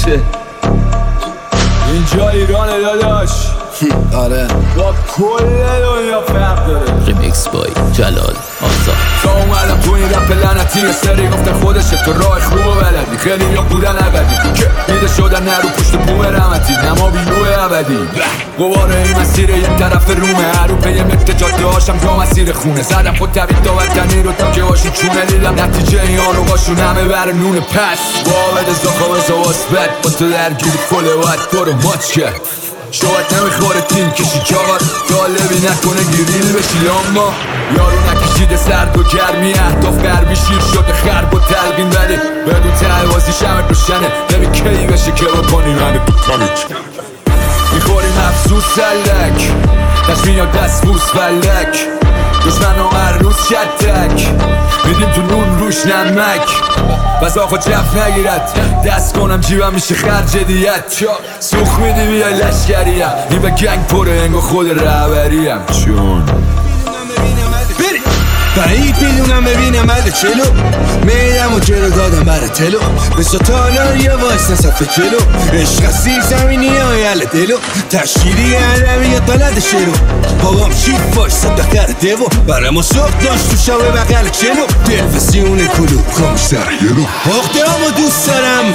اینجا ایرانه داداش. آره با کل دنیا فرق داره. ریمیکس بای جلال آزاد. تا اومدم تو این رپ لعنتی یه سری گفتن خودشه تو راه خوب و بلدی. خیلی یا بودن ابدی که میده شدن نرو پشت بوم رحمتی نما بیروه ابدی. قواره این مسیر یک طرف رومه هر رو پی متر جاده هاشم تا مسیر خونه. زدم خود طبیب تا وطنی رو تا که هاشون چونه. دیدم نتیجه این آروغاشون همه بر نون پس وابد زخواه زواست بد با تو درگیری فله باید برو ماچ کرد. شاید نمیخوره تیم کشی چاقات طالبی نکنه گریل بشی اما یارو نکشیده سرد و گرمی اهداف غربی شیر شده خرب و تلقین ولی بدون تهوازی شمت روشنه نمی کی بشه که بکنی منه میخوریم افسوس سلک دست میاد دست بوس فلک دشمن ها هر روز شدک میدیم تو نون روش نمک بس آخو جف نگیرد دست کنم جیبم میشه خرج دیت سوخ میدی بیای لشکریم این به گنگ پره انگو خود رهبریم چون بعید میدونم ببینم بله چلو میدم و جلو دادم برای تلو به ستالا یه واسه صفحه جلو عشق سیر زمینی های حل دلو تشکیلی عربی یا دلد شروع بابام شیف باش صدقر دیو برای ما سخت داشت تو شبه بقل چلو تلویزیون کلو خاموش سر یلو اخته همو دوست دارم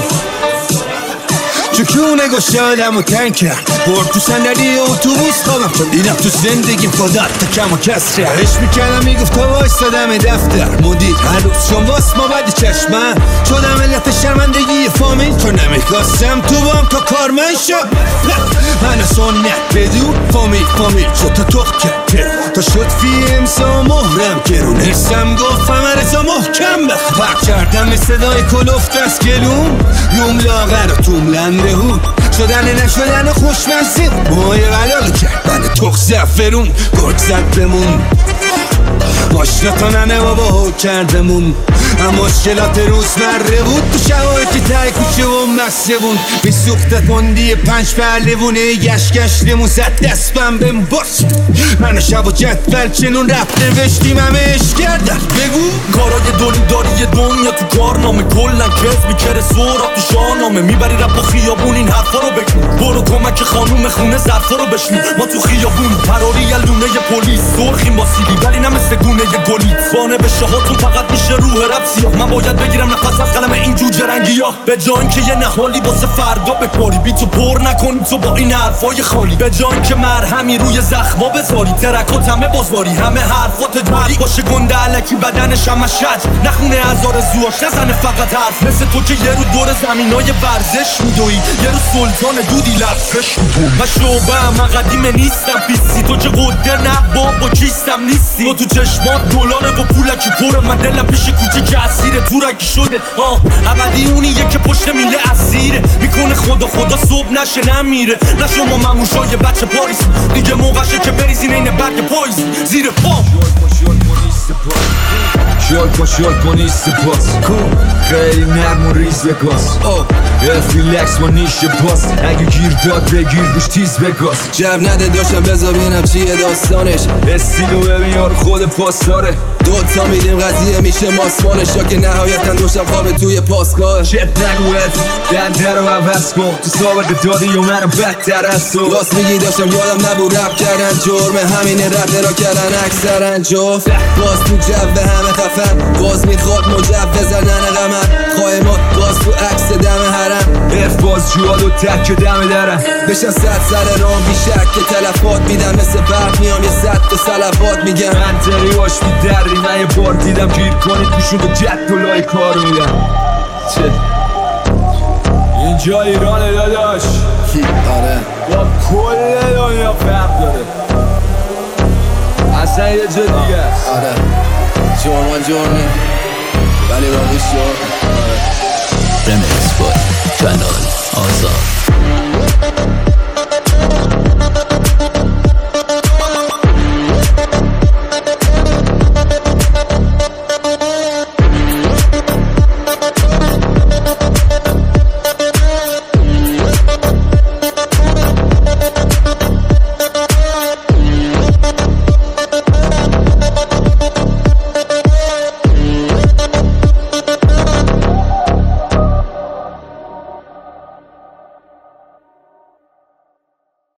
چکونه گشادم و تنگ کرد برد تو صندلی اتوبوس خوابم چون دیدم تو زندگیم خدات تا کم و کسره عشق میکردم میگفت تا وایستادم دفتر مدیر هر روز چون واس ما بدی چشمم شدم علت شرمندگی فامیل چون نمیخواستم تو بام تا کارمن شد من سنت بدون فامیل شد تا تخ کرد تا شد فی امسا مهرم گرون حسم گفتم رزا محکم بخ کردم به صدای کلفت از گلوم یوم لاغر و توم لنده شدن نشدن خوشمزه مای بلال کرد من تخ زفرون گرگ زد بمون ماشنا ننه بابا ها کردمون اما مشکلات روزمره بود تو شبایی که تای کوچه و مسته بود بی سوختت مندی 5 پهلوونه گشتمون زد دستم بهم باش من شب و جدول چنون رفت نوشتیم همه اش کردن بگو کارای دونی داری یه دنیا تو کارنامه کلن کس میکره سورا تو شاهنامه میبری رپ و خیابون این حرفا رو بکن برو کمک خانوم خونه ظرفا رو بشنی ما تو خیابون پراری یه لونه پلیس سرخیم با سیلی ولی نمسته گونه یه گلی فانه به شهاتون فقط میشه روح رپ سیاه من باید بگیرم نفس از قلم این جوجه رنگی ها به جان که یه نهالی واسه فردا بکاری بی تو پر نکنی تو با این حرفای خالی به جان که مرهمی روی زخما بذاری ترکات همه بازواری همه حرفات جاری باشه گنده علکی بدنش همه شج نخونه هزار زواش نزنه فقط حرف مثل تو که یه رو دور زمینای ورزش میدوی یه رو سلطان دودی لرزش من شعبه قدیم نیستم پیسی تو چه قده نه با کیستم نیستی تو چشمات دلاره با پولکی پره من دلم پیش کوچه که اسیره تو رکی شده ابدی اونیه که پشت میله اسیره میکنه خدا صبح نشه نمیره نه شما مموشای بچه پاریس دیگه موقعشه که بریزین این برگ پاییز زیر پام شال کنی سپاس خیلی نرم و ریز بگاز ریلکس ما نیشه پاس اگه گیر داد بگیر روش تیز بگاز جب نده داشتم بذار بینم چیه داستانش استیلو ببین یار خود پاس داره دوتا میدیم قضیه میشه ماسمانش یا که نهایتا دوشم خوابه توی پاسگاه چت نگوید دنده رو عوض کن تو ثابت دادی یا منو بدتر از تو راست میگی داشتم یادم نبود رپ کردن جرمه همینه رپ را کردن اکثرا جفت باز تو جو همه خفن باز میخواد مجوز زدن غمم قایمات باز تو عکس دم حرم اف باز جواد و تک دم درم بشن 100 سر رام بیشک که تلفات میدن مثل برق میام یه 100 تا سلفات میگم من تریاش میدری من یه بار دیدم گیر کنید توشون تو جد و لای کار میدم اینجا ایرانه داداش آره با کل دنیا فرق داره اصلا یه جا دیگه است آره جرمه ولی باقیش جرم ریمیکس بای جلال آزاد.